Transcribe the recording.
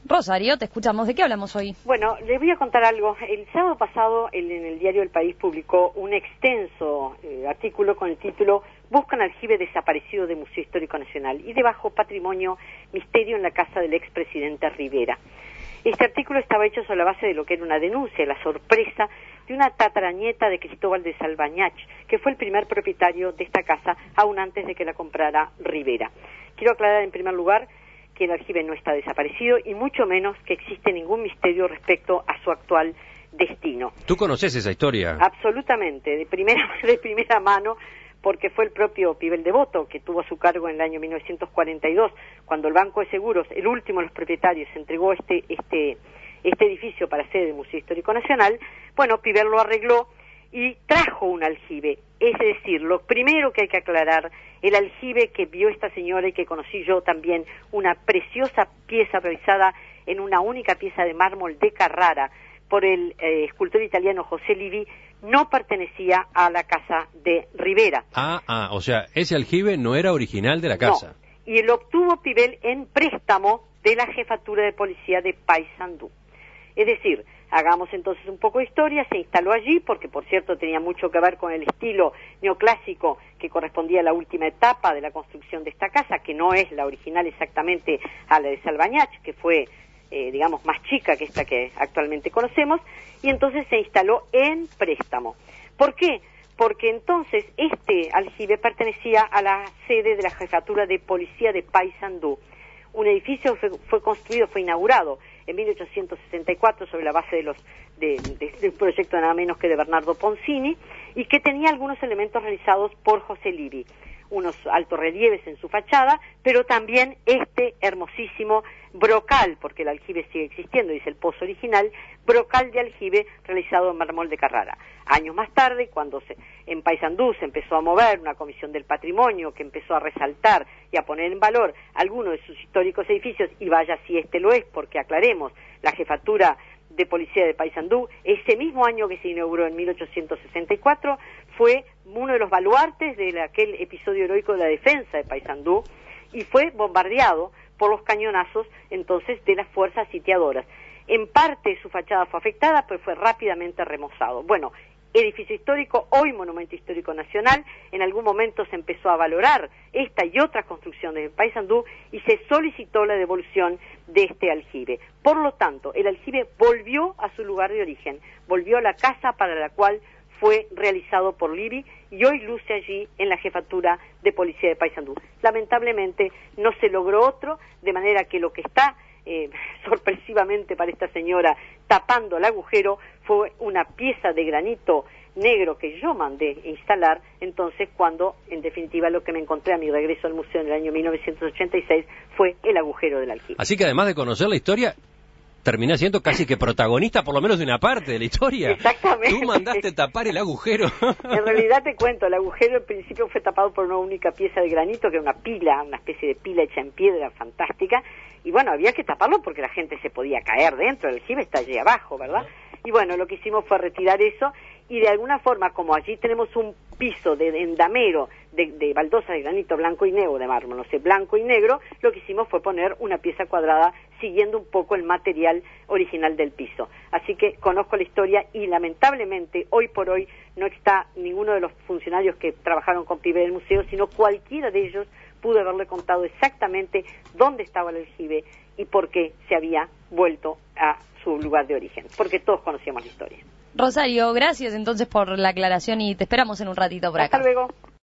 Rosario, te escuchamos. ¿De qué hablamos hoy? Bueno, les voy a contar algo. El sábado pasado en el diario El País publicó un extenso artículo con el título "Buscan aljibe desaparecido de Museo Histórico Nacional" y debajo "Patrimonio, misterio en la casa del expresidente Rivera". Este artículo estaba hecho sobre la base de lo que era una denuncia, la sorpresa de una tatarañeta de Cristóbal de Salvañach, que fue el primer propietario de esta casa, aún antes de que la comprara Rivera. Quiero aclarar en primer lugar que el aljibe no está desaparecido y mucho menos que existe ningún misterio respecto a su actual destino. ¿Tú conoces esa historia? Absolutamente, de primera mano, porque fue el propio Pibel Devoto que tuvo a su cargo en el año 1942, cuando el Banco de Seguros, el último de los propietarios, entregó este edificio para sede del Museo Histórico Nacional. Bueno, Pibel lo arregló y trajo un aljibe. Es decir, lo primero que hay que aclarar, el aljibe que vio esta señora y que conocí yo también, una preciosa pieza realizada en una única pieza de mármol de Carrara por el escultor italiano José Livi, no pertenecía a la casa de Rivera. O sea, ese aljibe no era original de la casa. No, y lo obtuvo Pibel en préstamo de la Jefatura de Policía de Paysandú. Es decir, hagamos entonces un poco de historia, se instaló allí porque, por cierto, tenía mucho que ver con el estilo neoclásico que correspondía a la última etapa de la construcción de esta casa, que no es la original exactamente a la de Salvañach, que fue, digamos, más chica que esta que actualmente conocemos, y entonces se instaló en préstamo. ¿Por qué? Porque entonces este aljibe pertenecía a la sede de la Jefatura de Policía de Paysandú. Un edificio fue inaugurado en 1864 sobre la base de un proyecto nada menos que de Bernardo Poncini, y que tenía algunos elementos realizados por José Livi, unos altos relieves en su fachada, pero también este hermosísimo brocal, porque el aljibe sigue existiendo, dice el pozo original, brocal de aljibe realizado en mármol de Carrara. Años más tarde, cuando en Paysandú se empezó a mover una comisión del patrimonio que empezó a resaltar y a poner en valor algunos de sus históricos edificios, y vaya si este lo es, porque aclaremos, la Jefatura de Policía de Paysandú, ese mismo año que se inauguró en 1864, fue uno de los baluartes de aquel episodio heroico de la defensa de Paysandú, y fue bombardeado por los cañonazos entonces de las fuerzas sitiadoras. En parte su fachada fue afectada, pero fue rápidamente remozado. Bueno, edificio histórico, hoy Monumento Histórico Nacional. En algún momento se empezó a valorar esta y otras construcciones de Paysandú y se solicitó la devolución de este aljibe. Por lo tanto, el aljibe volvió a su lugar de origen, volvió a la casa para la cual fue realizado por Livi, y hoy luce allí en la Jefatura de Policía de Paysandú. Lamentablemente no se logró otro, de manera que lo que está sorpresivamente para esta señora tapando el agujero fue una pieza de granito negro que yo mandé instalar, entonces cuando en definitiva lo que me encontré a mi regreso al museo en el año 1986 fue el agujero del aljibe. Así que además de conocer la historia, termina siendo casi que protagonista por lo menos de una parte de la historia. Exactamente. Tú mandaste tapar el agujero. En realidad te cuento, el agujero al principio fue tapado por una única pieza de granito, que era una pila, una especie de pila hecha en piedra fantástica, y bueno, había que taparlo porque la gente se podía caer dentro, el aljibe está allí abajo, ¿verdad? Y bueno, lo que hicimos fue retirar eso, y de alguna forma, como allí tenemos un piso de endamero, de baldosa de granito blanco y negro, de mármol, no sé, blanco y negro, lo que hicimos fue poner una pieza cuadrada siguiendo un poco el material original del piso. Así que conozco la historia y lamentablemente hoy por hoy no está ninguno de los funcionarios que trabajaron con Pibel del museo, sino cualquiera de ellos pudo haberle contado exactamente dónde estaba el aljibe y por qué se había vuelto a su lugar de origen, porque todos conocíamos la historia. Rosario, gracias entonces por la aclaración y te esperamos en un ratito por acá. Hasta luego.